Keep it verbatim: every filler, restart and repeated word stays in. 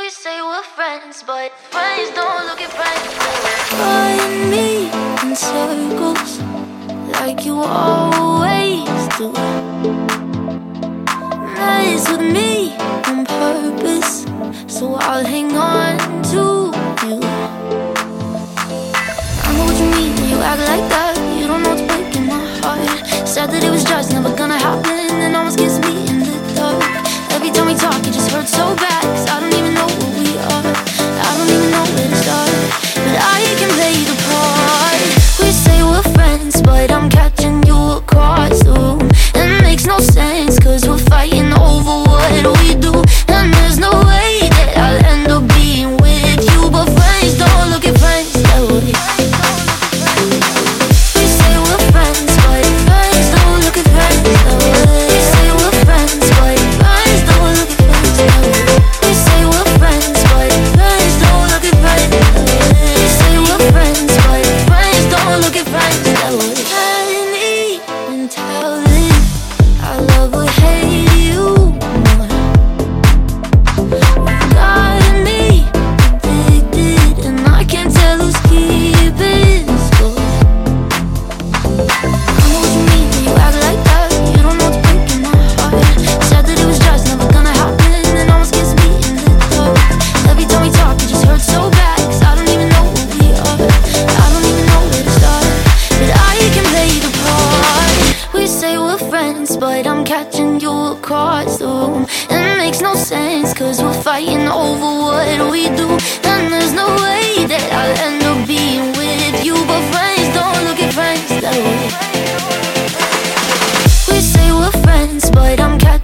We say we're friends, but friends don't look at friends. Find me in circles like you always do. Mess with me on purpose, so I'll hang on to you. I know what you mean when you act like that. You don't know what's breaking my heart. Said that it was just never gonna happen, and almost gets me in the dark. Every time we talk, it just hurts so bad, 'cause I don't even know what we are. I don't even know where to start, but I can play the part. We say we're friends, but I'm catching you across the room. It makes no sense, 'cause we're fighting over what we do. And there's no way that I'll end up being with you. But friends don't look at friends that way. We say we're friends, but friends don't look at friends that way. We say we're friends, but friends don't look at friends that way. We say we're friends, but friends don't look at friends that way. We say we're friends, but friends don't look at friends that way. And even tell them I love or hate you more. Got me addicted, and I can't tell who's keeping score. I know what you mean when you act like that. You don't know what's breaking my heart. Said that it was just never gonna happen, and almost gets me in the dark. Every time we talk, it just hurts so bad, 'cause I don't even know what we are. I don't even know where to start, but I can play the part. We say we're friends, but I'm catching you across the room. It makes no sense, 'cause we're fighting over what we do. And there's no way that I'll end up being with you. But friends don't look at friends that way. We say we're friends, but I'm catching